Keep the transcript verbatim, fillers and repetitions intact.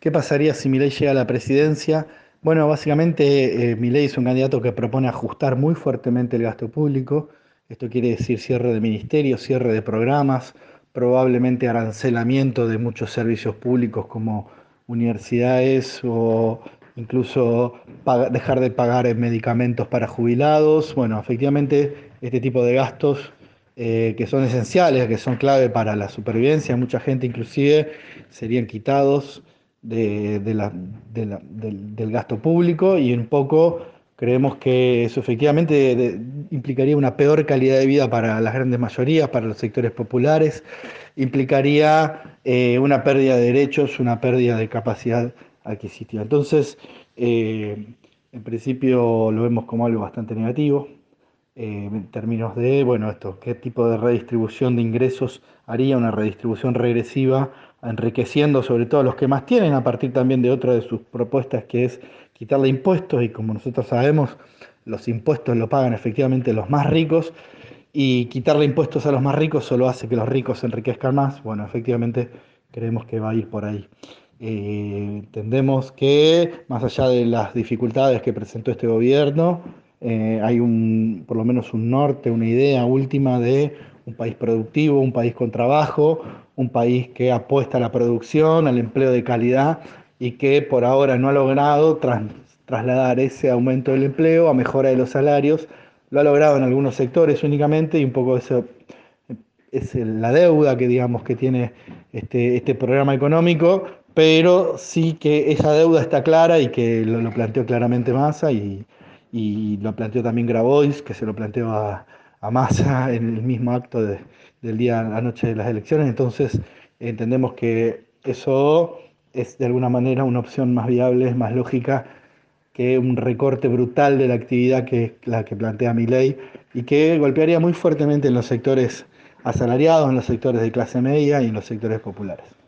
¿Qué pasaría si Milei llega a la presidencia? Bueno, básicamente eh, Milei es un candidato que propone ajustar muy fuertemente el gasto público. Esto quiere decir cierre de ministerios, cierre de programas, probablemente arancelamiento de muchos servicios públicos como universidades o incluso paga- dejar de pagar en medicamentos para jubilados. Bueno, efectivamente, este tipo de gastos eh, que son esenciales, que son clave para la supervivencia, mucha gente inclusive serían quitados de, de la- de la- del, del gasto público y un poco creemos que eso efectivamente de- implicaría una peor calidad de vida para las grandes mayorías, para los sectores populares, implicaría eh, una pérdida de derechos, una pérdida de capacidad adquisitiva. Entonces, eh, en principio lo vemos como algo bastante negativo eh, en términos de, bueno, esto, qué tipo de redistribución de ingresos haría una redistribución regresiva, enriqueciendo sobre todo a los que más tienen, a partir también de otra de sus propuestas, que es quitarle impuestos, y como nosotros sabemos, los impuestos lo pagan efectivamente los más ricos, y quitarle impuestos a los más ricos solo hace que los ricos se enriquezcan más. Bueno, efectivamente creemos que va a ir por ahí. Eh, entendemos que más allá de las dificultades que presentó este gobierno, eh, hay un, por lo menos un norte, una idea última de un país productivo, un país con trabajo, un país que apuesta a la producción, al empleo de calidad y que por ahora no ha logrado tras, trasladar ese aumento del empleo a mejora de los salarios. Lo ha logrado en algunos sectores únicamente y un poco eso es la deuda que digamos que tiene este, este programa económico, pero sí que esa deuda está clara y que lo, lo planteó claramente Massa y, y lo planteó también Grabois, que se lo planteó a, a Massa en el mismo acto de, del día a la noche de las elecciones. Entonces entendemos que eso es de alguna manera una opción más viable, más lógica que un recorte brutal de la actividad que es la que plantea Milei y que golpearía muy fuertemente en los sectores asalariados, en los sectores de clase media y en los sectores populares.